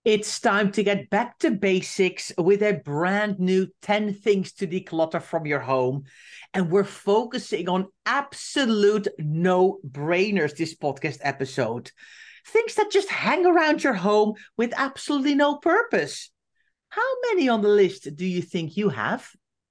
It's time to get back to basics with a brand new 10 things to declutter from your home. And we're focusing on absolute no-brainers this podcast episode. Things that just hang around your home with absolutely no purpose. How many on the list do you think you have?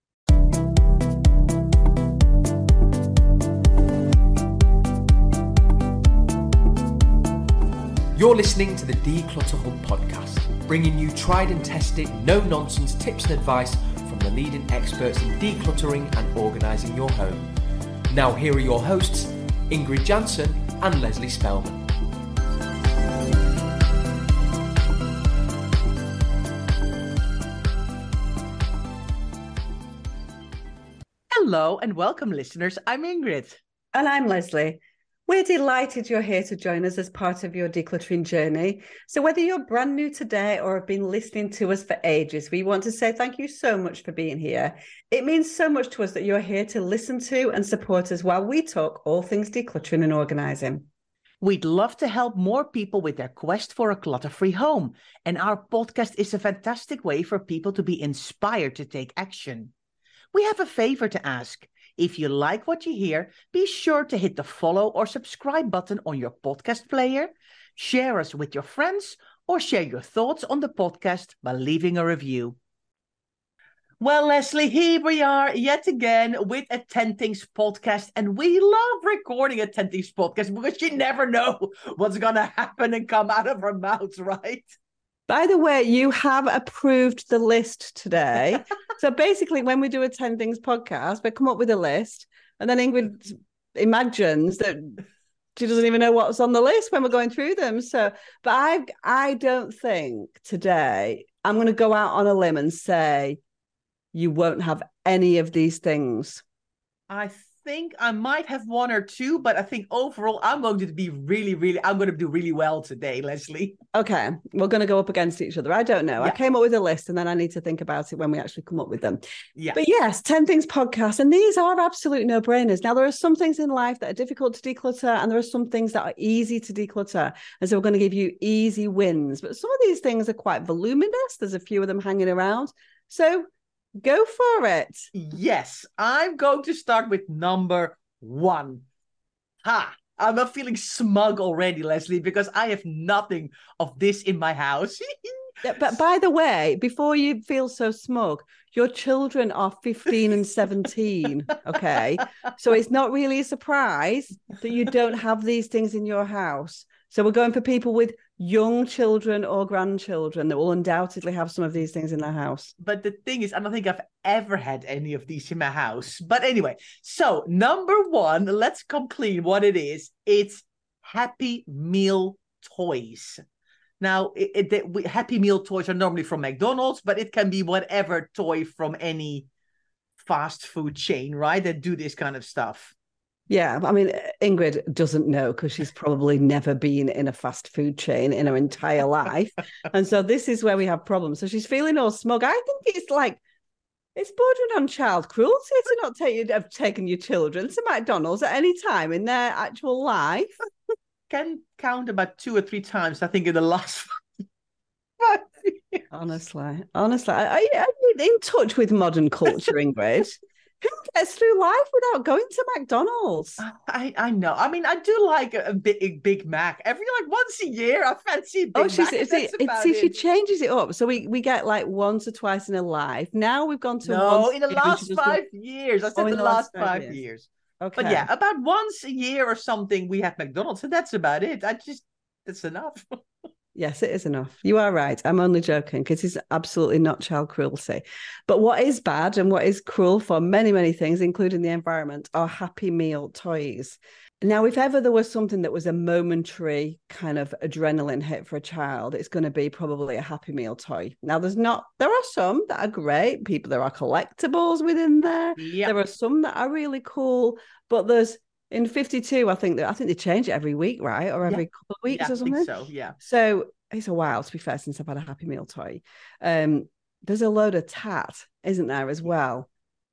You're listening to the Declutter Hub podcast, bringing you tried and tested, no-nonsense tips and advice from the leading experts in decluttering and organising your home. Now here are your hosts, Ingrid Jansen and Leslie Spellman. Hello and welcome, listeners. I'm Ingrid. And I'm Leslie. We're delighted you're here to join us as part of your decluttering journey. So whether you're brand new today or have been listening to us for ages, we want to say thank you so much for being here. It means so much to us that you're here to listen to and support us while we talk all things decluttering and organising. We'd love to help more people with their quest for a clutter-free home. And our podcast is a fantastic way for people to be inspired to take action. We have a favor to ask. If you like what you hear, be sure to hit the follow or subscribe button on your podcast player, share us with your friends, or share your thoughts on the podcast by leaving a review. Well, Leslie, here we are yet again with a 10 Things podcast, and we love recording a 10 Things podcast because you never know what's going to happen and come out of our mouths, right? By the way, you have approved the list today. So basically, when we do a 10 Things podcast, we come up with a list, and then Ingrid imagines that she doesn't even know what's on the list when we're going through them. So, but I don't think today I'm going to go out on a limb and say you won't have any of these things. I think I might have one or two, but I think overall I'm going to be I'm going to do really well today, Leslie. Okay, we're going to go up against each other. I don't know. Yeah. I came up with a list and then I need to think about it when we actually come up with them. Yeah. But yes, 10 Things podcast, and these are absolute no-brainers. Now, there are some things in life that are difficult to declutter, and there are some things that are easy to declutter. And so we're going to give you easy wins. But some of these things are quite voluminous. There's a few of them hanging around. So go for it. Yes, I'm going to start with number one. I'm not feeling smug already, Leslie, because I have nothing of this in my house. Yeah, but by the way, before you feel so smug, your children are 15 and 17, okay? So it's not really a surprise that you don't have these things in your house. So we're going for people with young children or grandchildren that will undoubtedly have some of these things in their house. But the thing is, I don't think I've ever had any of these in my house. But anyway, so number one, let's come clean what it is. It's Happy Meal toys. Now, Happy Meal toys are normally from McDonald's, but it can be whatever toy from any fast food chain, right? That do this kind of stuff. Yeah, I mean, Ingrid doesn't know because she's probably never been in a fast food chain in her entire life. And so this is where we have problems. So she's feeling all smug. I think it's bordering on child cruelty to not have taken your children to McDonald's at any time in their actual life. Can count about 2 or 3 times, I think, in the last 5 years. Honestly, are you in touch with modern culture, Ingrid? Who gets through life without going to McDonald's? I know. I mean, I do like a Big Mac. Every once a year, I fancy a Big Mac. She changes it up. So we get like once or twice in a life. Now we've gone to once in the last 5 years. I said the last 5 years. Okay. But yeah, about once a year or something, we have McDonald's, and that's about it. That's enough. Yes, it is enough. You are right. I'm only joking because it's absolutely not child cruelty. But what is bad and what is cruel for many, many things, including the environment, are Happy Meal toys. Now, if ever there was something that was a momentary kind of adrenaline hit for a child, it's going to be probably a Happy Meal toy. Now, there are some that are great. There are collectibles within there. Yep. There are some that are really cool, but in 52, I think they change it every week, right? Or every couple of weeks or something. I think so, yeah. So it's a while, to be fair, since I've had a Happy Meal toy. There's a load of tat, isn't there, as well?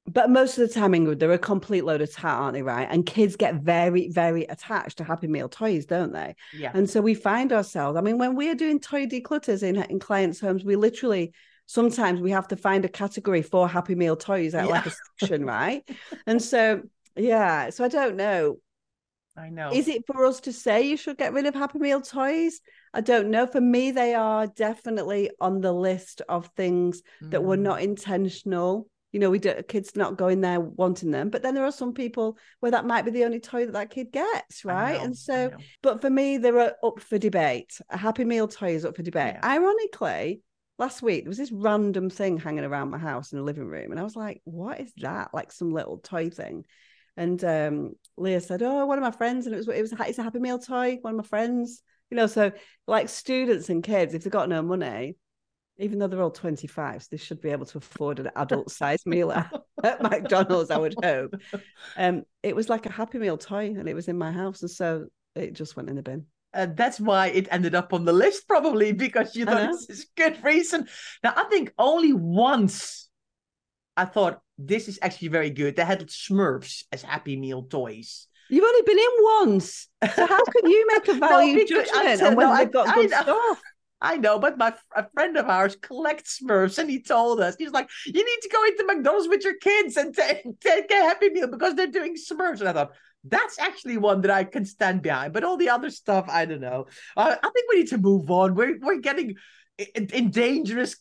But most of the time, Ingrid, they're a complete load of tat, aren't they, right? And kids get very, very attached to Happy Meal toys, don't they? Yeah. And so we find ourselves, I mean, when we are doing toy declutters in clients' homes, we literally, sometimes we have to find a category for Happy Meal toys, like a section, right? And so, yeah, so I don't know. I know. Is it for us to say you should get rid of Happy Meal toys? I don't know. For me, they are definitely on the list of things that were not intentional. You know, kids not going there wanting them, but then there are some people where that might be the only toy that kid gets, right? And so, but for me, they were up for debate. A Happy Meal toy is up for debate. Yeah. Ironically, last week there was this random thing hanging around my house in the living room, and I was like, "What is that?" Like some little toy thing. And Leah said, "Oh, one of my friends," and it's a Happy Meal toy. One of my friends, you know, so like students and kids, if they've got no money. Even though they're all 25, so they should be able to afford an adult-sized meal at McDonald's, I would hope. It was like a Happy Meal toy, and it was in my house, and so it just went in the bin. That's why it ended up on the list, probably, because you thought this is good reason. Now, I think only once I thought this is actually very good. They had Smurfs as Happy Meal toys. You've only been in once, so how can you make a value judgment on whether they've got good stuff? I know, but a friend of ours collects Smurfs, and he told us, he's like, you need to go into McDonald's with your kids and take a Happy Meal because they're doing Smurfs. And I thought, that's actually one that I can stand behind. But all the other stuff, I don't know. I think we need to move on. We're getting in dangerous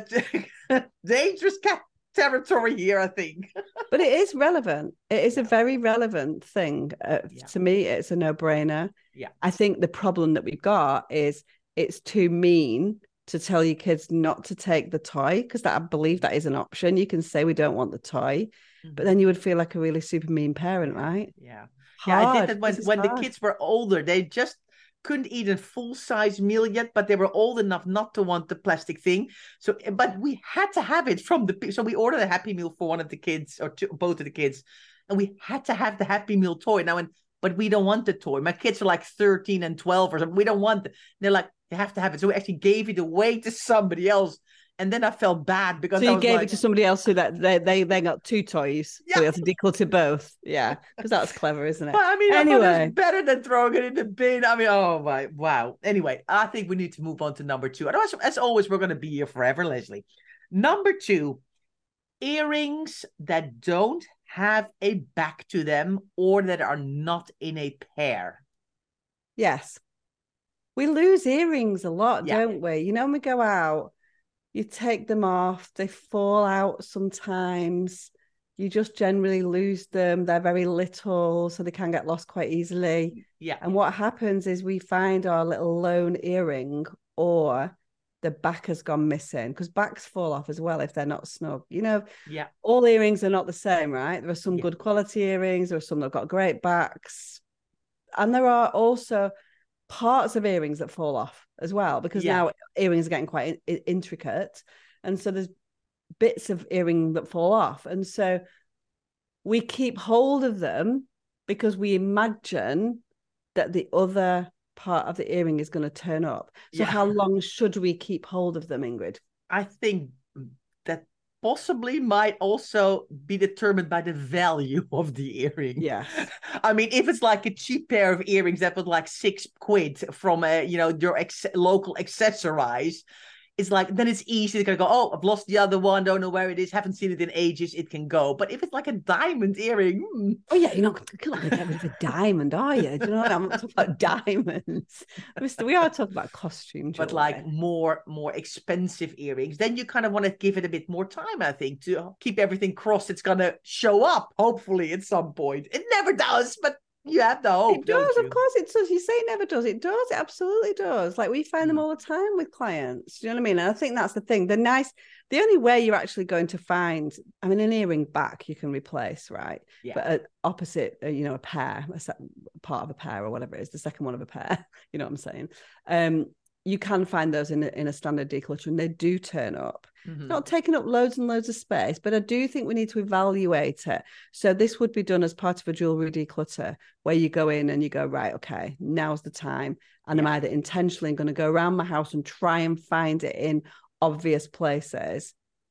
territory here, I think. But it is relevant. It is a very relevant thing. To me, it's a no-brainer. Yeah. I think the problem that we've got is it's too mean to tell your kids not to take the toy, because I believe that is an option. You can say we don't want the toy, but then you would feel like a really super mean parent, right? Yeah. Hard. I did that when the kids were older. They just couldn't eat a full-size meal yet, but they were old enough not to want the plastic thing. So, but we had to have it so we ordered a Happy Meal for one of the kids, or both of the kids, and we had to have the Happy Meal toy. Now, but we don't want the toy. My kids are like 13 and 12 or something. We don't want it. They're like, you have to have it. So we actually gave it away to somebody else. And then I felt bad because so you gave it to somebody else so that they got two toys. Yeah. So we had to declutter both. Yeah. Because that's clever, isn't it? Well, I mean, anyway, it's better than throwing it in the bin. I mean, oh my, wow. Anyway, I think we need to move on to number 2. Otherwise, as always, we're going to be here forever, Leslie. Number 2, earrings that don't have a back to them or that are not in a pair. Yes. We lose earrings a lot, don't we? You know, when we go out, you take them off, they fall out sometimes. You just generally lose them. They're very little, so they can get lost quite easily. Yeah. And what happens is we find our little lone earring, or the back has gone missing, because backs fall off as well if they're not snug. You know, all earrings are not the same, right? There are some good quality earrings, there are some that have got great backs. And there are also parts of earrings that fall off as well, because now earrings are getting quite intricate, and so there's bits of earring that fall off, and so we keep hold of them because we imagine that the other part of the earring is going to turn up. So how long should we keep hold of them, Ingrid? I think that possibly might also be determined by the value of the earring. Yes. I mean, if it's like a cheap pair of earrings that was like £6 from your local accessorize, it's like, then it's easy to kind of go, oh, I've lost the other one, don't know where it is, haven't seen it in ages, it can go. But if it's like a diamond earring... Oh, yeah, you're not going to get rid of a diamond, are you? Do you know what I'm talking about? Diamonds. We are talking about costume jewelry. But like more expensive earrings, then you kind of want to give it a bit more time, I think, to keep everything crossed. It's going to show up, hopefully, at some point. It never does, but... You have the hope. It does, of course it does. You say it never does. It does. It absolutely does. Like, we find them all the time with clients. Do you know what I mean? And I think that's the thing. The only way you're actually going to find, I mean, an earring back you can replace, right? Yeah. But opposite, a pair, part of a pair or whatever it is, the second one of a pair, you know what I'm saying? You can find those in a standard declutter, and they do turn up. Mm-hmm. Not taking up loads and loads of space, but I do think we need to evaluate it. So this would be done as part of a jewelry declutter, where you go in and you go, right, okay, now's the time. And I'm either intentionally going to go around my house and try and find it in obvious places,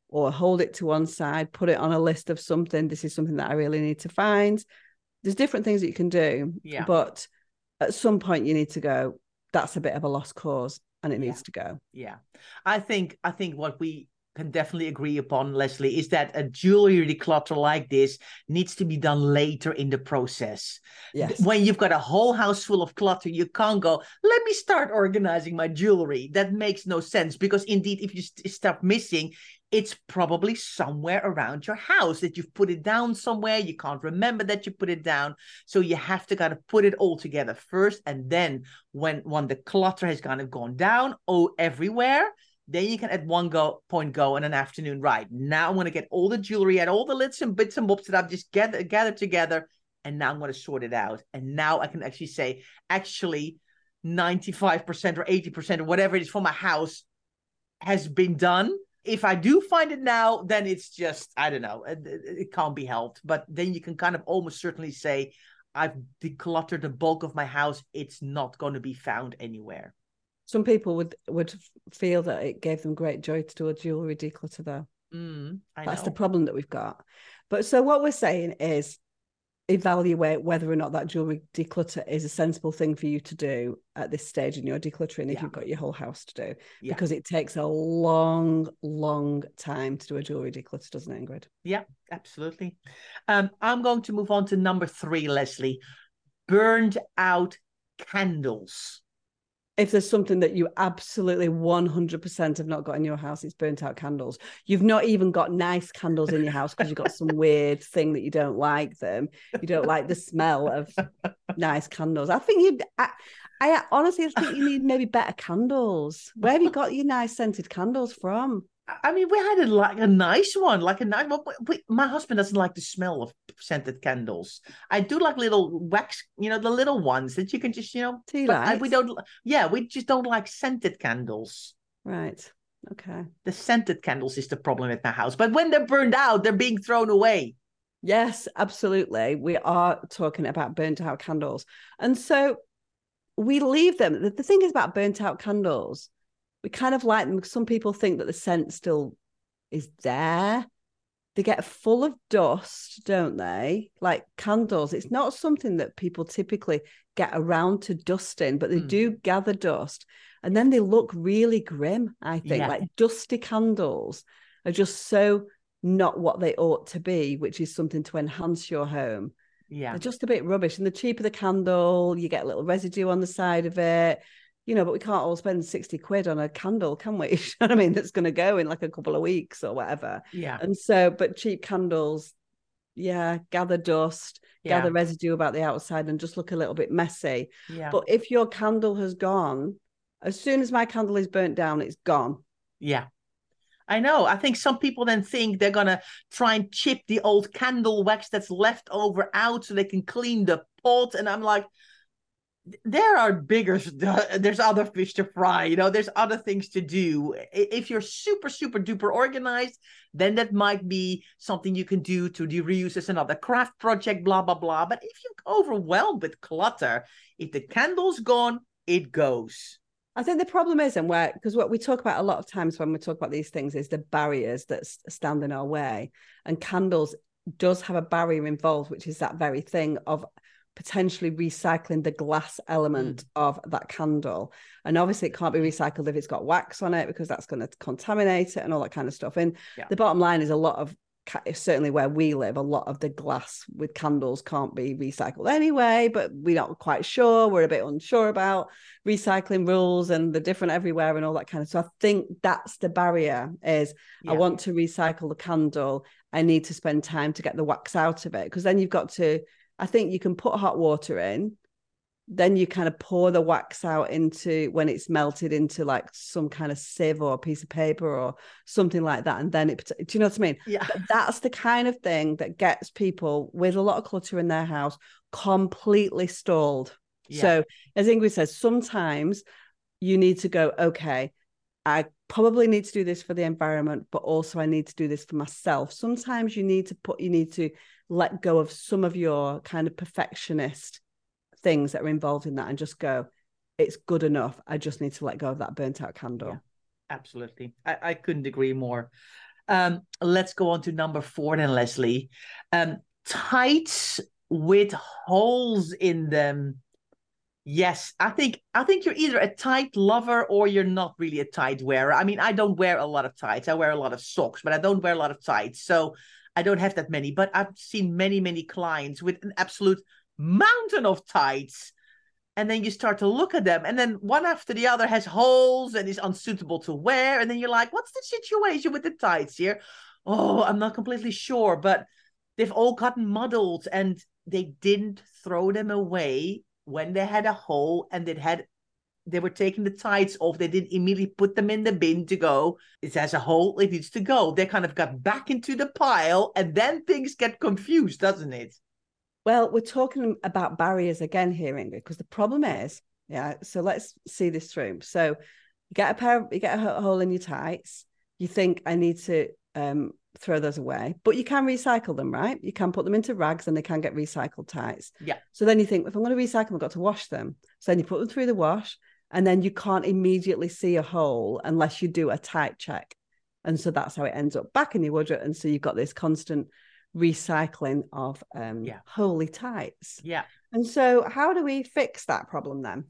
or hold it to one side, put it on a list of something. This is something that I really need to find. There's different things that you can do, but at some point you need to go, that's a bit of a lost cause and it needs to go. Yeah. I think what we can definitely agree upon, Leslie, is that a jewelry declutter like this needs to be done later in the process. Yes. When you've got a whole house full of clutter, you can't go, let me start organizing my jewelry. That makes no sense, because indeed, if you start missing, it's probably somewhere around your house that you've put it down somewhere. You can't remember that you put it down. So you have to kind of put it all together first. And then when the clutter has kind of gone down everywhere, then you can at one point go in an afternoon, right, now I'm going to get all the jewelry out, all the bits and bobs that I've just gathered together, and now I'm going to sort it out. And now I can actually say, 95% or 80% or whatever it is for my house has been done. If I do find it now, then it's just, I don't know, it can't be helped. But then you can kind of almost certainly say, I've decluttered the bulk of my house. It's not going to be found anywhere. Some people would feel that it gave them great joy to do a jewelry declutter, though. That's the problem that we've got. But so what we're saying is evaluate whether or not that jewelry declutter is a sensible thing for you to do at this stage in your decluttering if you've got your whole house to do. Because it takes a long, long time to do a jewelry declutter, doesn't it, Ingrid? Yeah, absolutely. I'm going to move on to number 3, Leslie. Burned out candles. If there's something that you absolutely 100% have not got in your house, it's burnt out candles. You've not even got nice candles in your house because you've got some weird thing that you don't like them. You don't like the smell of nice candles. I think I honestly think you need maybe better candles. Where have you got your nice scented candles from? I mean, we had a nice one. My husband doesn't like the smell of scented candles. I do like little wax, the little ones that you can just, tea lights. We just don't like scented candles. Right. Okay. The scented candles is the problem at my house. But when they're burned out, they're being thrown away. Yes, absolutely. We are talking about burnt out candles. And so we leave them. The thing is about burnt out candles, we kind of like them because some people think that the scent still is there. They get full of dust, don't they? Like candles. It's not something that people typically get around to dusting, but they do gather dust. And then they look really grim, I think. Like dusty candles are just so not what they ought to be, which is something to enhance your home. Yeah. They're just a bit rubbish. And the cheaper the candle, you get a little residue on the side of it. But we can't all spend 60 quid on a candle, can we? You know what I mean? That's going to go in like a couple of weeks or whatever. Yeah. And so, but cheap candles, gather dust, gather residue about the outside and just look a little bit messy. Yeah. But if your candle has gone, as soon as my candle is burnt down, it's gone. Yeah. I know. I think some people then think they're going to try and chip the old candle wax that's left over out so they can clean the pot. And I'm like, there's other fish to fry, there's other things to do. If you're super, super duper organized, then that might be something you can do to reuse as another craft project, blah, blah, blah. But if you're overwhelmed with clutter, if the candle's gone, it goes. I think the problem is, because what we talk about a lot of times when we talk about these things is the barriers that stand in our way. And candles does have a barrier involved, which is that very thing of potentially recycling the glass element of that candle. And obviously it can't be recycled if it's got wax on it, because that's going to contaminate it and all that kind of stuff. And the bottom line is certainly where we live, a lot of the glass with candles can't be recycled anyway, but we're not quite sure. We're a bit unsure about recycling rules and they're different everywhere and all that kind of stuff. So I think that's the barrier is I want to recycle the candle. I need to spend time to get the wax out of it, because then you've got to, I think you can put hot water in, then you kind of pour the wax out into, when it's melted, into like some kind of sieve or a piece of paper or something like that. And then do you know what I mean? Yeah. But that's the kind of thing that gets people with a lot of clutter in their house completely stalled. Yeah. So as Ingrid says, sometimes you need to go, okay, I probably need to do this for the environment, but also I need to do this for myself. Sometimes you need to let go of some of your kind of perfectionist things that are involved in that and just go, it's good enough. I just need to let go of that burnt out candle. Yeah, absolutely. I couldn't agree more. Let's go on to number 4 then, Leslie. Tights with holes in them. Yes, I think you're either a tight lover or you're not really a tight wearer. I mean, I don't wear a lot of tights. I wear a lot of socks, but I don't wear a lot of tights. So I don't have that many. But I've seen many, many clients with an absolute mountain of tights. And then you start to look at them, and then one after the other has holes and is unsuitable to wear. And then you're like, what's the situation with the tights here? Oh, I'm not completely sure, but they've all gotten muddled, and they didn't throw them away when they had a hole and they were taking the tights off. They didn't immediately put them in the bin to go, it has a hole, it needs to go. They kind of got back into the pile, and then things get confused, doesn't it? Well, we're talking about barriers again here, Ingrid, because the problem is, so let's see this through. So you get a hole in your tights. You think, I need to throw those away, but you can recycle them, right? You can put them into rags and they can get recycled tights. Yeah. So then you think, if I'm going to recycle them, I've got to wash them. So then you put them through the wash, and then you can't immediately see a hole unless you do a tight check. And so that's how it ends up back in your wardrobe. And so you've got this constant recycling of holy tights. Yeah. And so how do we fix that problem then?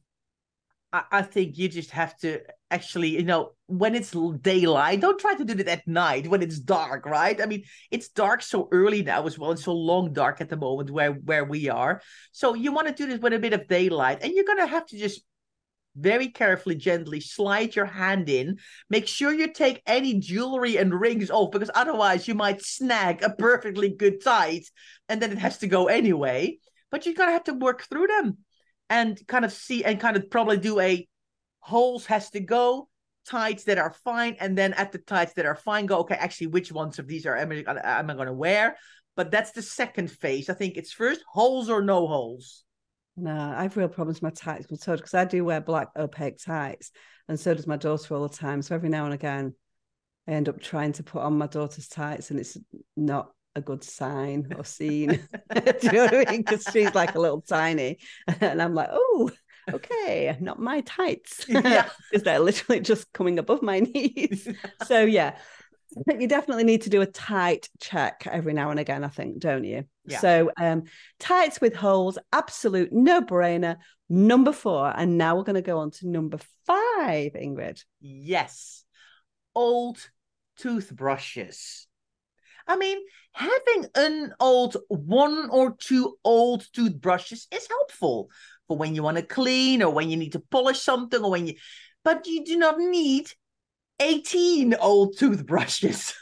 I think you just have to actually, when it's daylight, don't try to do it at night when it's dark, right? I mean, it's dark so early now as well. It's so long dark at the moment where we are. So you want to do this with a bit of daylight, and you're going to have to just very carefully, gently slide your hand in. Make sure you take any jewelry and rings off, because otherwise you might snag a perfectly good tight and then it has to go anyway. But you're going to have to work through them and kind of see, and kind of probably do a holes has to go, tights that are fine, and then at the tights that are fine, go, okay, actually, which ones of these am I going to wear? But that's the second phase. I think it's first holes or no holes. No, I have real problems with my tights, because I do wear black opaque tights, and so does my daughter all the time. So every now and again, I end up trying to put on my daughter's tights, and it's not a good sign or scene. Do you know what I mean? Because she's like a little tiny, and I'm like, oh, okay, not my tights, because they're literally just coming above my knees. So yeah. You definitely need to do a tight check every now and again, I think, don't you? Yeah. So tights with holes, absolute no-brainer. Number 4. And now we're going to go on to number 5, Ingrid. Yes. Old toothbrushes. I mean, having an old 1 or 2 old toothbrushes is helpful for when you want to clean or when you need to polish something, or but you do not need 18 old toothbrushes.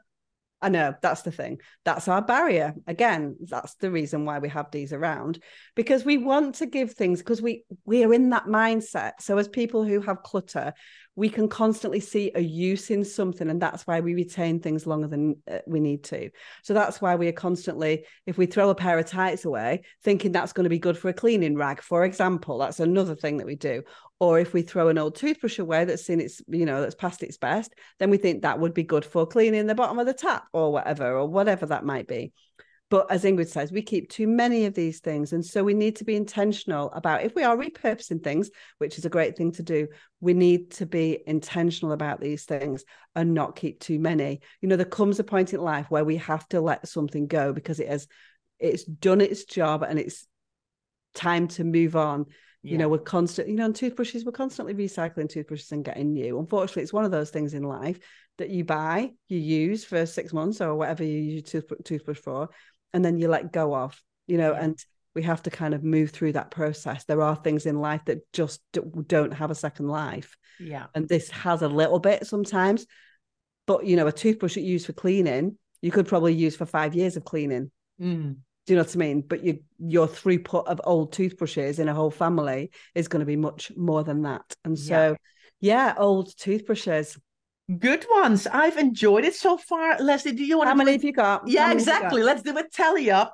I know, that's the thing. That's our barrier. Again, that's the reason why we have these around, because we want to give things, because we are in that mindset. So as people who have clutter, we can constantly see a use in something, and that's why we retain things longer than we need to. So that's why we are constantly, if we throw a pair of tights away, thinking that's going to be good for a cleaning rag, for example. That's another thing that we do. Or if we throw an old toothbrush away that's seen its, that's past its best, then we think that would be good for cleaning the bottom of the tap or whatever that might be. But as Ingrid says, we keep too many of these things. And so we need to be intentional about, if we are repurposing things, which is a great thing to do, we need to be intentional about these things and not keep too many. There comes a point in life where we have to let something go because it's done its job and it's time to move on. Yeah. We're constantly, on toothbrushes, we're constantly recycling toothbrushes and getting new. Unfortunately, it's one of those things in life that you buy, you use for 6 months or whatever you use your toothbrush for, and then you let go of, and we have to kind of move through that process. There are things in life that just don't have a second life. Yeah. And this has a little bit sometimes, but, a toothbrush that you use for cleaning, you could probably use for 5 years of cleaning. Mm. Do you know what I mean? But your throughput of old toothbrushes in a whole family is going to be much more than that. And so, old toothbrushes. Good ones. I've enjoyed it so far. Leslie, do you want How many have you got? Yeah, exactly. Let's do a tally up.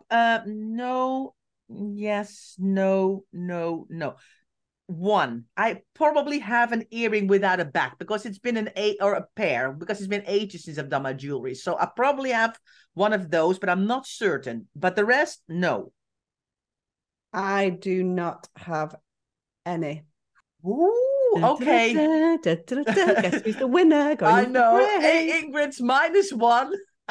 No, yes, no. 1. I probably have an earring without a back because it's been a pair because it's been ages since I've done my jewelry. So I probably have one of those, but I'm not certain. But the rest, no. I do not have any. Ooh, okay. Guess who's the winner? I know. Hey, Ingrid's -1.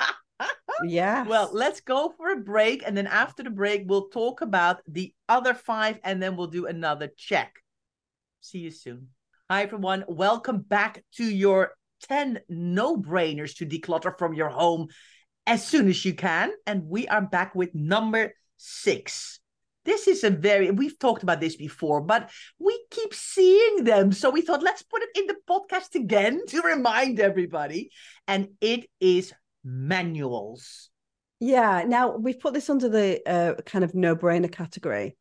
Yeah. Well, let's go for a break. And then after the break, we'll talk about the other 5 and then we'll do another check. See you soon. Hi, everyone. Welcome back to your 10 no-brainers to declutter from your home as soon as you can. And we are back with number 6. This is we've talked about this before, but we keep seeing them. So we thought, let's put it in the podcast again to remind everybody. And it is manuals. Yeah. Now, we've put this under the kind of no-brainer category.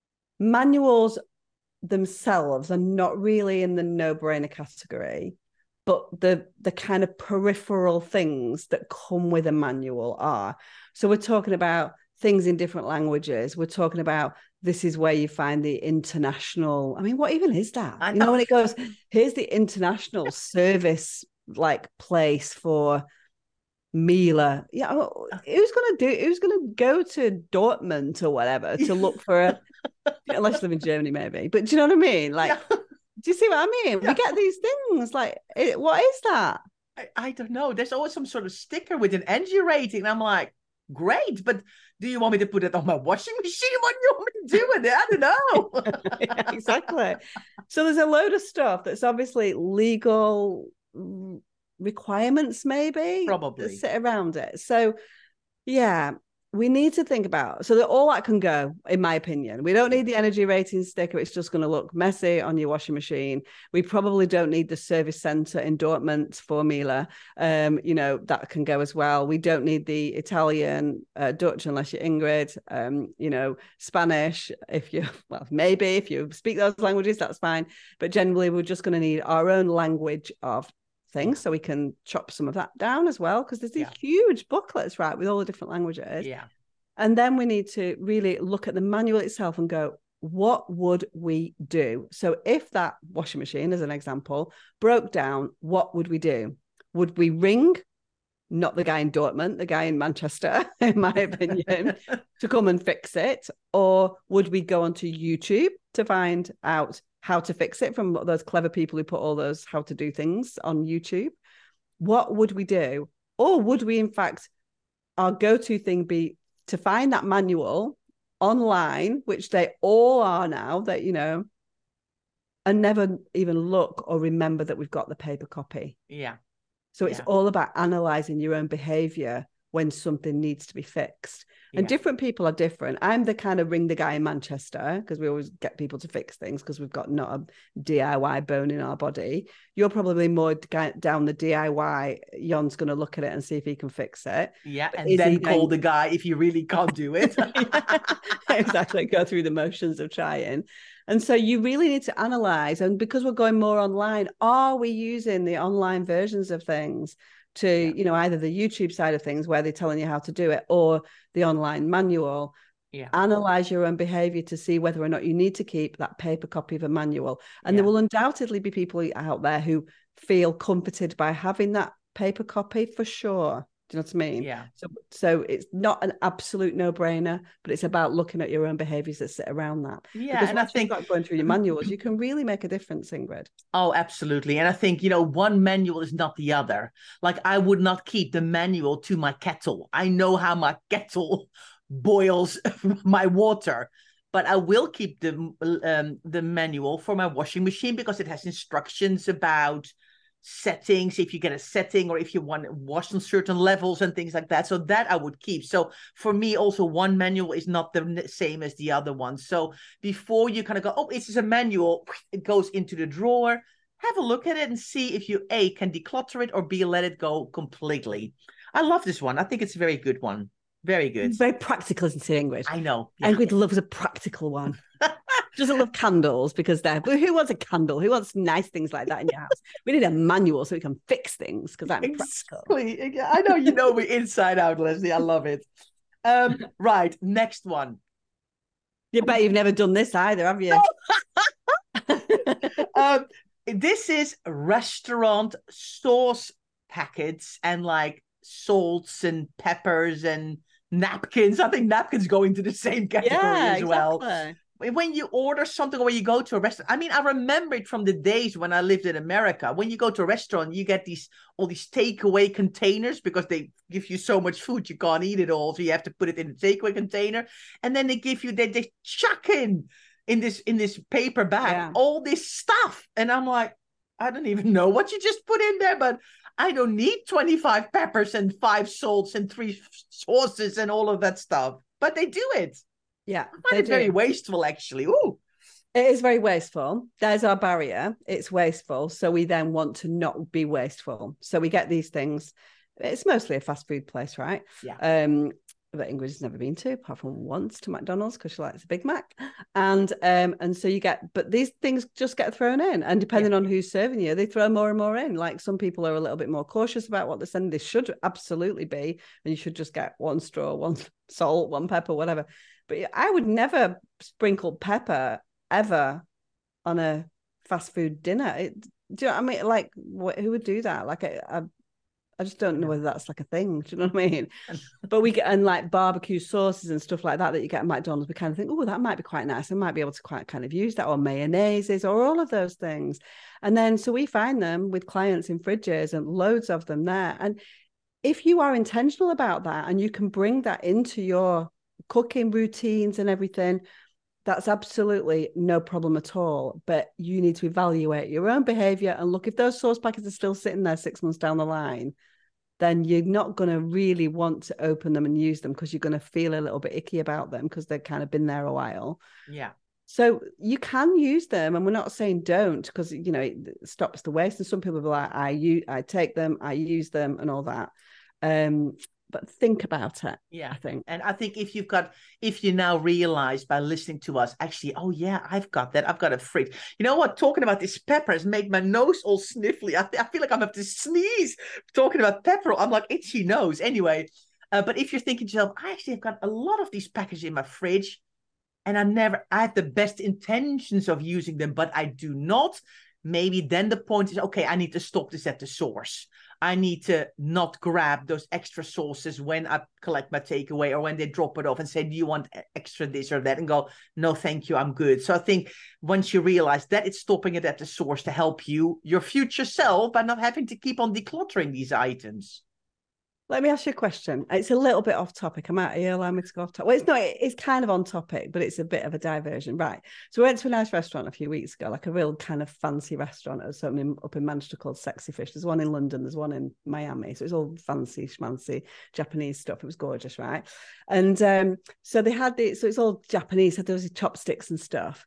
Manuals themselves are not really in the no-brainer category, but the kind of peripheral things that come with a manual are. So we're talking about things in different languages. We're talking about this is where you find the international. I mean, what even is that? You know, when it goes, here's the international service like place for Miele. Yeah, who's going to go to Dortmund or whatever to look for unless you live in Germany, maybe. But do you know what I mean? Like, do you see what I mean? Yeah. We get these things like, what is that? I don't know. There's always some sort of sticker with an energy rating. And I'm like, great, but do you want me to put it on my washing machine? What do you want me to do with it? I don't know. Yeah, exactly. So there's a load of stuff that's obviously legal requirements, maybe, probably, that sit around it. So yeah, we need to think about, so that all that can go, in my opinion. We don't need the energy rating sticker. It's just going to look messy on your washing machine. We probably don't need the service center in Dortmund for Miele. You know, that can go as well. We don't need the Italian, Dutch, unless you're Ingrid, you know, Spanish, maybe if you speak those languages, that's fine. But generally, we're just going to need our own language of things, so we can chop some of that down as well, because there's these huge booklets, right, with all the different languages. Yeah. And then we need to really look at the manual itself and go, what would we do? So if that washing machine, as an example, broke down, what would we do? Would we ring, not the guy in Dortmund, the guy in Manchester, in my opinion, to come and fix it? Or would we go onto YouTube to find out how to fix it from those clever people who put all those how to do things on YouTube? What would we do? Or would we, in fact, our go-to thing be to find that manual online, which they all are now, that, you know, and never even look or remember that we've got the paper copy. Yeah. So it's all about analyzing your own behavior when something needs to be fixed. And different people are different. I'm the kind of ring the guy in Manchester, because we always get people to fix things because we've got not a DIY bone in our body. You're probably more down the DIY. Jon's going to look at it and see if he can fix it. Yeah, and then call the guy if you really can't do it. Exactly. Go through the motions of trying. And so you really need to analyze. And because we're going more online, are we using the online versions of things to, you know, either the YouTube side of things where they're telling you how to do it, or the online manual? Analyze your own behavior to see whether or not you need to keep that paper copy of a manual. And there will undoubtedly be people out there who feel comforted by having that paper copy, for sure. Do you know what I mean? Yeah. So it's not an absolute no-brainer, but it's about looking at your own behaviors that sit around that. Yeah, because and I think going through your manuals, you can really make a difference, Ingrid. Oh, absolutely. And I think, you know, one manual is not the other. Like, I would not keep the manual to my kettle. I know how my kettle boils my water, but I will keep the manual for my washing machine, because it has instructions about settings, if you get a setting, or if you want to wash on certain levels and things like that. So that I would keep. So for me, also, one manual is not the same as the other one. So before you kind of go, oh, it's just a manual, it goes into the drawer, have a look at it and see if you A, can declutter it, or B, let it go completely. I love this one. I think it's a very good one. Very good. It's very practical, isn't it, Ingrid? I know. Yeah. Ingrid loves a practical one. She doesn't love candles because but who wants a candle? Who wants nice things like that in your house? We need a manual so we can fix things, because I'm practical. I know, you know me inside out, Leslie. I love it. Right, next one. You bet you've never done this either, have you? This is restaurant sauce packets and like salts and peppers and napkins. I think napkins go into the same category as well. when you order something or when you go to a restaurant, I mean, I remember it from the days when I lived in America. When you go to a restaurant, you get all these takeaway containers because they give you so much food, you can't eat it all. So you have to put it in a takeaway container. And then they give you, they chuck in this paper bag, all this stuff. And I'm like, I don't even know what you just put in there, but I don't need 25 peppers and 5 salts and 3 sauces and all of that stuff. But they do it. Yeah. I find it very wasteful, actually. Ooh. It is very wasteful. There's our barrier. It's wasteful. So we then want to not be wasteful. So we get these things. It's mostly a fast food place, right? Yeah. That Ingrid has never been to, apart from once to McDonald's because she likes a Big Mac. And so you get, but these things just get thrown in. And depending on who's serving you, they throw more and more in. Like some people are a little bit more cautious about what they're sending. They should absolutely be. And you should just get 1 straw, 1 salt, 1 pepper, whatever. But I would never sprinkle pepper ever on a fast food dinner. Do you know what I mean? Like, who would do that? Like, I just don't know whether that's like a thing. Do you know what I mean? But we get, and like barbecue sauces and stuff like that you get at McDonald's, we kind of think, oh, that might be quite nice. I might be able to quite kind of use that, or mayonnaises, or all of those things. And then, so we find them with clients in fridges and loads of them there. And if you are intentional about that and you can bring that into your cooking routines and everything, that's absolutely no problem at all. But you need to evaluate your own behavior and look, if those sauce packets are still sitting there 6 months down the line, then you're not going to really want to open them and use them because you're going to feel a little bit icky about them because they've kind of been there a while. Yeah. So you can use them, and we're not saying don't, because, you know, it stops the waste. And some people are like, I take them, I use them and all that. But think about it. Yeah, I think. And I think if you now realize by listening to us, actually, oh yeah, I've got that. I've got a fridge. You know what? Talking about this pepper has made my nose all sniffly. I feel like I'm going to sneeze talking about pepper. I'm like itchy nose. Anyway, but if you're thinking to yourself, I actually have got a lot of these packages in my fridge, and I have the best intentions of using them, but I do not. Maybe then the point is, okay, I need to stop this at the source. I need to not grab those extra sauces when I collect my takeaway or when they drop it off and say, do you want extra this or that? And go, no, thank you, I'm good. So I think once you realize that, it's stopping it at the source to help you, your future self, by not having to keep on decluttering these items. Let me ask you a question. It's a little bit off topic. Are you allowing me to go off topic? Well, it's not. It's kind of on topic, but it's a bit of a diversion. Right. So we went to a nice restaurant a few weeks ago, like a real kind of fancy restaurant. It was opening up in Manchester called Sexy Fish. There's one in London. There's one in Miami. So it's all fancy, schmancy, Japanese stuff. It was gorgeous, right? And so they had so it's all Japanese. So there was chopsticks and stuff.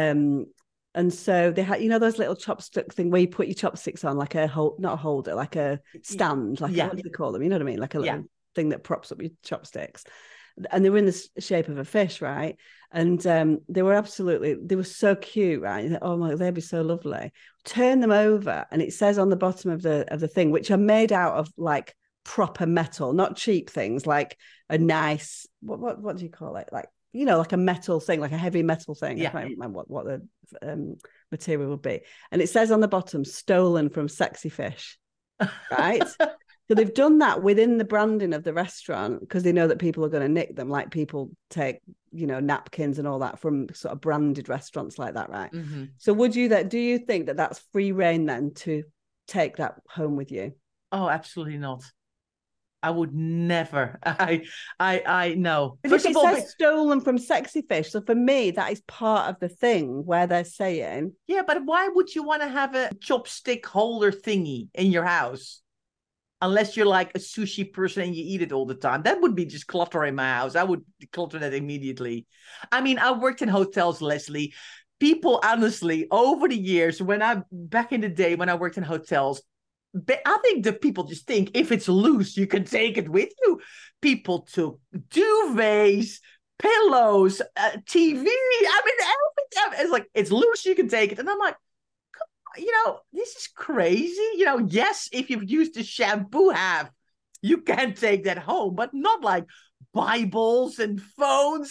And so they had, you know, those little chopstick thing where you put your chopsticks on, like not a holder, like a stand, like what do they call them? You know what I mean? Like a little thing that props up your chopsticks. And they were in the shape of a fish, right? And they were so cute, right? Oh my, they'd be so lovely. Turn them over, and it says on the bottom of the thing, which are made out of like proper metal, not cheap things, like a nice what do you call it? Like, you know, like a metal thing, like a heavy metal thing. Yeah. I can't remember what the material would be. And it says on the bottom, stolen from Sexy Fish, right? So they've done that within the branding of the restaurant because they know that people are going to nick them, like people take, you know, napkins and all that from sort of branded restaurants like that, right? Mm-hmm. So do you think that that's free reign then to take that home with you? Oh, absolutely not. I would never. I know. First of all, says stolen from Sexy Fish. So for me, that is part of the thing where they're saying, yeah, but why would you want to have a chopstick holder thingy in your house? Unless you're like a sushi person and you eat it all the time. That would be just clutter in my house. I would declutter that immediately. I mean, I worked in hotels, Leslie. People, honestly, over the years, back in the day when I worked in hotels, I think that people just think if it's loose, you can take it with you. People took duvets, pillows, TV. I mean, everything. It's like, it's loose, you can take it. And I'm like, you know, this is crazy. You know, yes, if you've used the shampoo half, you can take that home, but not like Bibles and phones.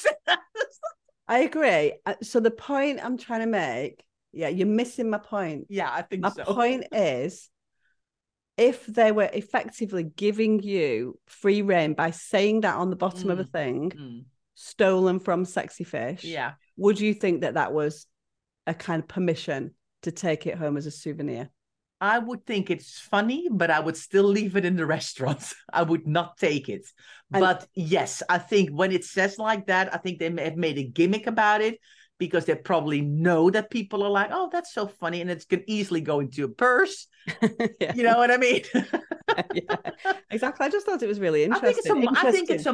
I agree. So the point I'm trying to make, yeah, you're missing my point. Yeah, I think my point is, if they were effectively giving you free reign by saying that on the bottom of a thing, stolen from Sexy Fish, yeah, would you think that that was a kind of permission to take it home as a souvenir? I would think it's funny, but I would still leave it in the restaurant. I would not take it. But yes, I think when it says like that, I think they may have made a gimmick about it because they probably know that people are like, oh, that's so funny. And it could easily go into a purse. Yeah. You know what I mean? Yeah, exactly. I just thought it was really interesting. I think it's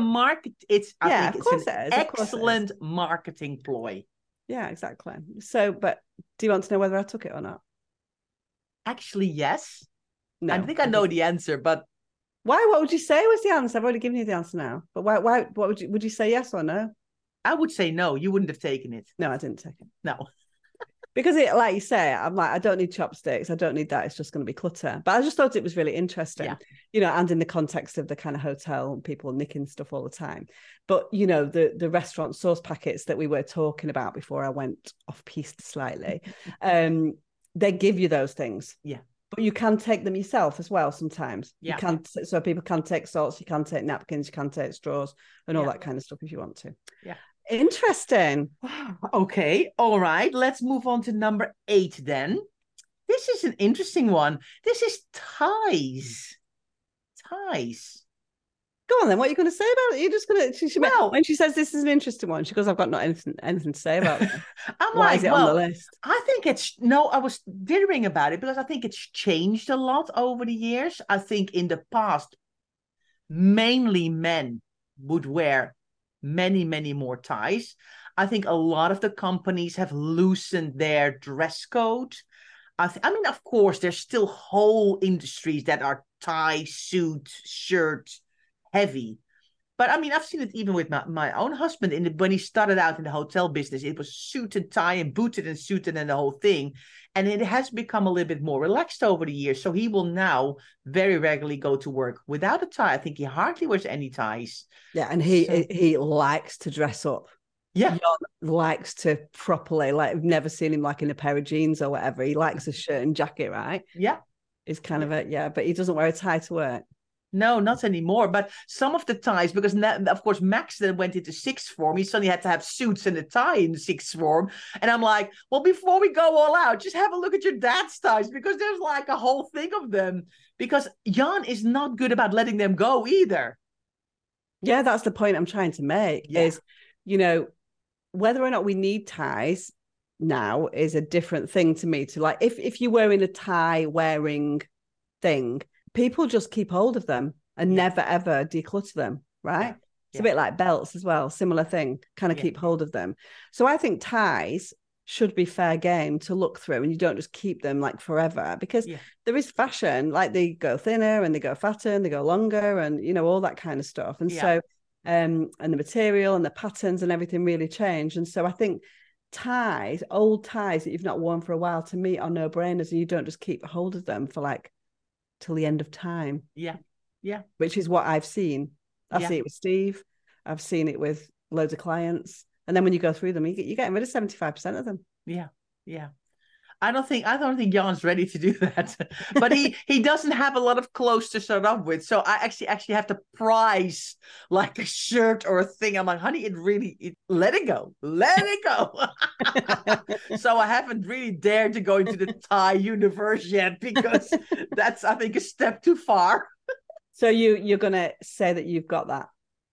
an excellent marketing ploy. Yeah, exactly. So, but do you want to know whether I took it or not? Actually, yes. No. I think I know the answer, but why? What would you say was the answer? I've already given you the answer now. But why? What would you say? Yes or no? I would say no. You wouldn't have taken it. No, I didn't take it. No. Because it, like you say, I'm like, I don't need chopsticks. I don't need that. It's just going to be clutter. But I just thought it was really interesting, and in the context of the kind of hotel, people nicking stuff all the time. But, the restaurant sauce packets that we were talking about before I went off piste slightly, they give you those things. Yeah. But you can take them yourself as well sometimes. Yeah. You can, so people can take salts, you can take napkins, you can take straws and all that kind of stuff if you want to. Yeah. Interesting. Okay. All right. Let's move on to number 8 then. This is an interesting one. This is ties. Ties. Go on then. What are you going to say about it? You're just going to. When she says this is an interesting one, she goes, "I've got not anything to say about it." Why is it on the list? I think I was dithering about it because I think it's changed a lot over the years. I think in the past, mainly men would wear many, many more ties. I think a lot of the companies have loosened their dress code. I mean, of course, there's still whole industries that are tie, suit, shirt heavy. But I mean, I've seen it even with my own husband when he started out in the hotel business. It was suit and tie and booted and suited and the whole thing. And it has become a little bit more relaxed over the years. So he will now very regularly go to work without a tie. I think he hardly wears any ties. Yeah, and he likes to dress up. Yeah. Jon likes to properly, like, I've never seen him like in a pair of jeans or whatever. He likes a shirt and jacket, right? Yeah. It's kind of but he doesn't wear a tie to work. No, not anymore. But some of the ties, because of course Max then went into sixth form, he suddenly had to have suits and a tie in the sixth form. And I'm like, well, before we go all out, just have a look at your dad's ties, because there's like a whole thing of them. Because Jan is not good about letting them go either. Yeah, that's the point I'm trying to make. Is, whether or not we need ties now is a different thing to me. To like, if you're wearing a tie wearing thing, people just keep hold of them and never, ever declutter them, right? It's a bit like belts as well. Similar thing, kind of keep hold of them. So I think ties should be fair game to look through, and you don't just keep them like forever, because there is fashion, like they go thinner and they go fatter and they go longer and, all that kind of stuff. And so, and the material and the patterns and everything really change. And so I think ties, old ties that you've not worn for a while, to me are no-brainers, and you don't just keep hold of them for like till the end of time. Yeah. Which is what I've seen. I see it with Steve. I've seen it with loads of clients. And then when you go through them, you're getting rid of 75% of them. Yeah. I don't think Jan's ready to do that. But he doesn't have a lot of clothes to start off with. So I actually have to price like a shirt or a thing. I'm like, honey, let it go. Let it go. So I haven't really dared to go into the tie universe yet, because that's, I think, a step too far. So you're going to say that you've got that?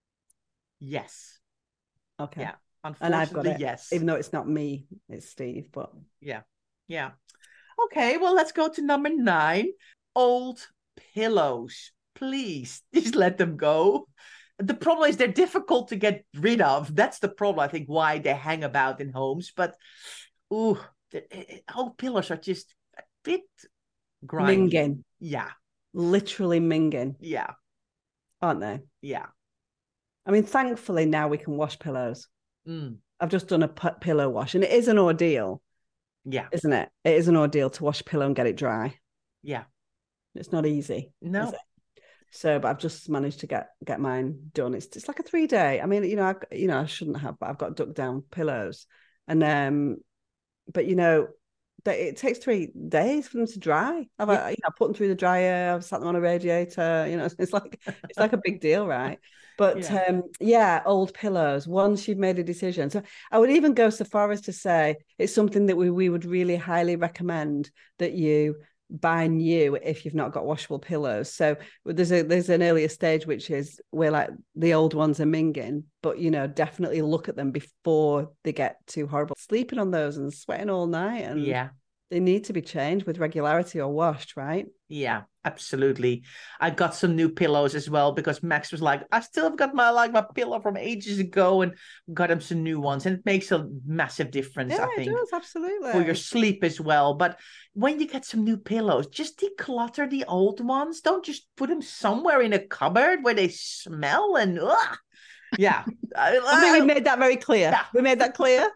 Yes. Okay. Yeah. Unfortunately, and I've got it, yes. Even though it's not me, it's Steve, but... Yeah. Okay, well, let's go to number 9. Old pillows. Please, just let them go. The problem is they're difficult to get rid of. That's the problem, I think, why they hang about in homes. But, old pillows are just a bit grimy. Minging. Yeah. Literally minging. Yeah. Aren't they? Yeah. I mean, thankfully, now we can wash pillows. I've just done a pillow wash, and it is an ordeal. Yeah. Isn't it? It is an ordeal to wash a pillow and get it dry. Yeah. It's not easy. No. So, but I've just managed to get mine done. It's like a 3-day. I mean, I shouldn't have, but I've got duck down pillows. And but it takes 3 days for them to dry. I put them through the dryer. I've sat them on a radiator. It's like a big deal, right? But old pillows. Once you've made a decision, so I would even go so far as to say it's something that we would really highly recommend that you buy new if you've not got washable pillows. So there's an earlier stage which is where like the old ones are minging, but definitely look at them before they get too horrible. Sleeping on those and sweating all night, and they need to be changed with regularity or washed, right? Yeah, absolutely. I got some new pillows as well because Max was like, I still have got my pillow from ages ago, and got him some new ones, and it makes a massive difference, I think. It does, absolutely. For your sleep as well. But when you get some new pillows, just declutter the old ones. Don't just put them somewhere in a cupboard where they smell and yeah. I think we made that very clear. Yeah. We made that clear.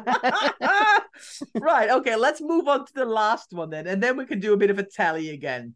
Right. Okay. Let's move on to the last one then. And then we can do a bit of a tally again.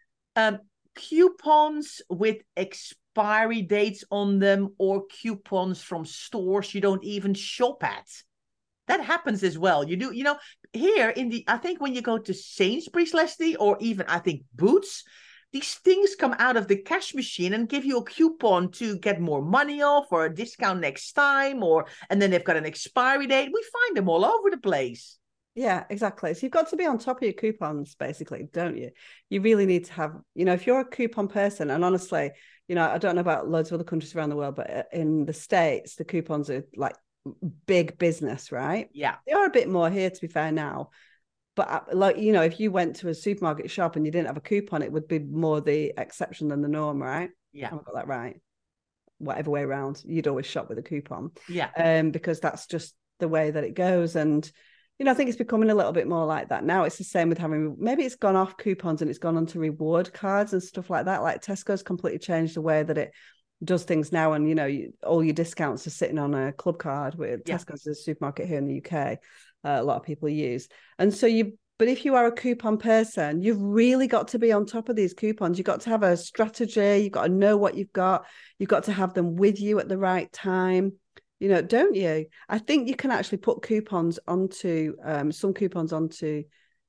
Coupons with expiry dates on them, or coupons from stores you don't even shop at. That happens as well. You do, here I think when you go to Sainsbury's, Leslie, or even I think Boots, these things come out of the cash machine and give you a coupon to get more money off or a discount next time, and then they've got an expiry date. We find them all over the place. Yeah, exactly. So you've got to be on top of your coupons, basically, don't you? You really need to have, if you're a coupon person, and honestly, I don't know about loads of other countries around the world, but in the States, the coupons are like big business, right? Yeah. They are a bit more here, to be fair, now. But if you went to a supermarket shop and you didn't have a coupon, it would be more the exception than the norm, right? Yeah. I've got that right. Whatever way around, you'd always shop with a coupon. Yeah. Because that's just the way that it goes. And, I think it's becoming a little bit more like that now. It's the same with maybe it's gone off coupons and it's gone onto reward cards and stuff like that. Like Tesco's completely changed the way that it does things now. And, all your discounts are sitting on a club card. Tesco's is a supermarket here in the UK. A lot of people use. And so but if you are a coupon person, you've really got to be on top of these coupons. You've got to have a strategy. You've got to know what you've got. You've got to have them with you at the right time. Don't you? I think you can actually put coupons onto some coupons onto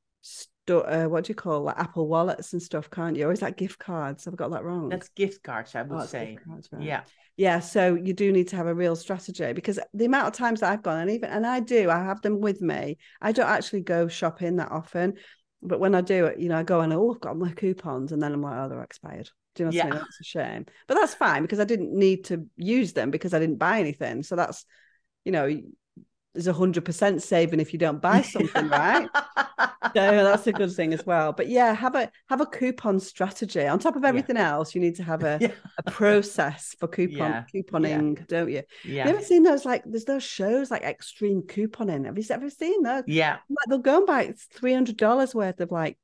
what do you call, like Apple wallets and stuff, can't you? Or is that gift cards? Have I got that wrong? That's gift cards, I would say. Gift cards, right? Yeah. Yeah, so you do need to have a real strategy, because the amount of times that I've gone, and I have them with me. I don't actually go shopping that often, but when I do it, I go and I've got my coupons, and then I'm like, oh, they're expired. Do you know what I mean? That's a shame, but that's fine because I didn't need to use them because I didn't buy anything. So that's, there's 100% saving if you don't buy something, right? So that's a good thing as well. But yeah, have a coupon strategy on top of everything else. You need to have a process for couponing, don't you? Yeah. You ever seen those, like, there's those shows like Extreme Couponing? Have you ever seen those? Yeah. Like, they'll go and buy $300 worth of like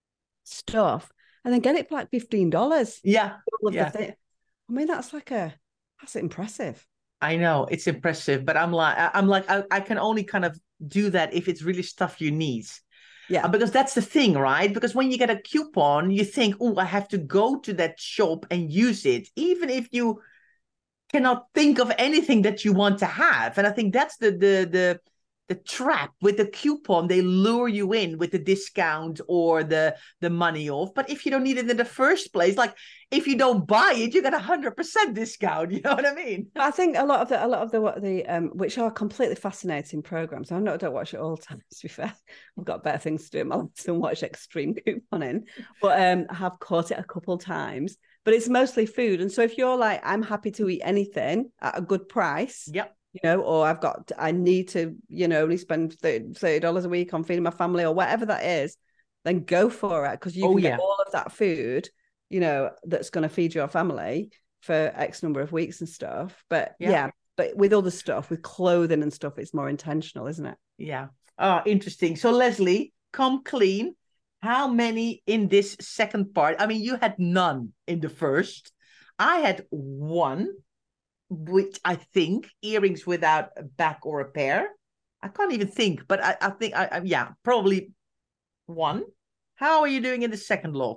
stuff and then get it for like $15. Yeah. I mean, that's impressive. I know, it's impressive, but I'm like, I can only kind of do that if it's really stuff you need. Yeah. Because that's the thing, right? Because when you get a coupon, you think, oh, I have to go to that shop and use it, even if you cannot think of anything that you want to have. And I think that's the trap with the coupon. They lure you in with the discount or the money off. But if you don't need it in the first place, like if you don't buy it, you get 100% discount. You know what I mean? I think a lot of the which are completely fascinating programs. I don't watch it all the time, to be fair. I've got better things to do in my life than watch Extreme Couponing. But I have caught it a couple of times. But it's mostly food. And so if you're like, I'm happy to eat anything at a good price. Yep. Or I need to, only spend $30 a week on feeding my family or whatever that is, then go for it, because you can get all of that food, that's going to feed your family for X number of weeks and stuff. But but with other stuff, with clothing and stuff, it's more intentional, isn't it? Yeah. Oh, interesting. So Leslie, come clean. How many in this second part? I mean, you had none in the first. I had one, which I think earrings without a back or a pair. I can't even think, but I think probably one. How are you doing in the second lot?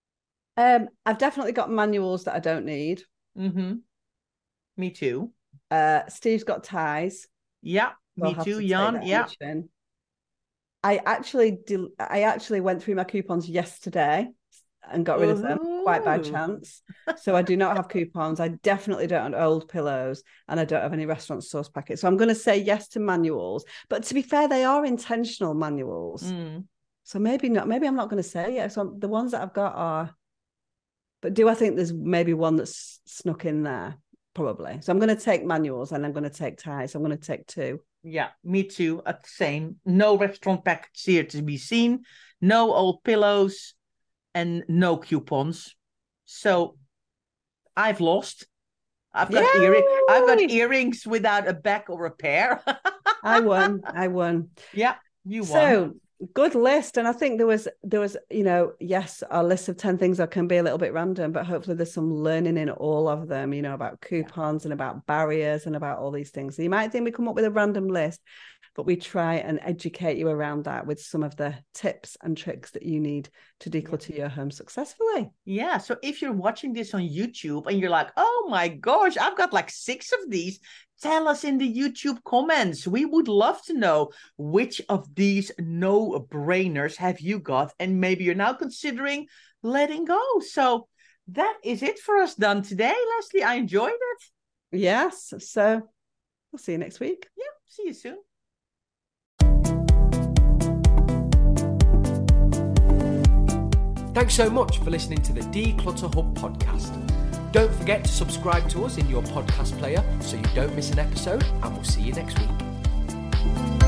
I've definitely got manuals that I don't need. Mm-hmm. Me too. Steve's got ties. Yeah, me too, Jan. Yeah. I actually went through my coupons yesterday and got rid of them quite by chance. So I do not have coupons. I definitely don't have old pillows, and I don't have any restaurant sauce packets. So I'm going to say yes to manuals. But to be fair, they are intentional manuals. So maybe not. Maybe I'm not going to say yes. So the ones that I've got are. But do I think there's maybe one that's snuck in there? Probably. So I'm going to take manuals, and I'm going to take ties. I'm going to take 2. Yeah, me too. Same. No restaurant packets here to be seen. No old pillows. And no coupons. So I've lost. I've got earrings without a back or a pair. I won. Yeah, you won. So good list. And I think there was, yes, our list of 10 things that can be a little bit random, but hopefully there's some learning in all of them, about coupons and about barriers and about all these things. So you might think we come up with a random list, but we try and educate you around that with some of the tips and tricks that you need to declutter your home successfully. Yeah. So if you're watching this on YouTube and you're like, oh my gosh, I've got like 6 of these, tell us in the YouTube comments. We would love to know which of these no-brainers have you got, and maybe you're now considering letting go. So that is it for us done today, Leslie. I enjoyed it. Yes. So we'll see you next week. Yeah. See you soon. Thanks so much for listening to the Declutter Hub podcast. Don't forget to subscribe to us in your podcast player so you don't miss an episode, and we'll see you next week.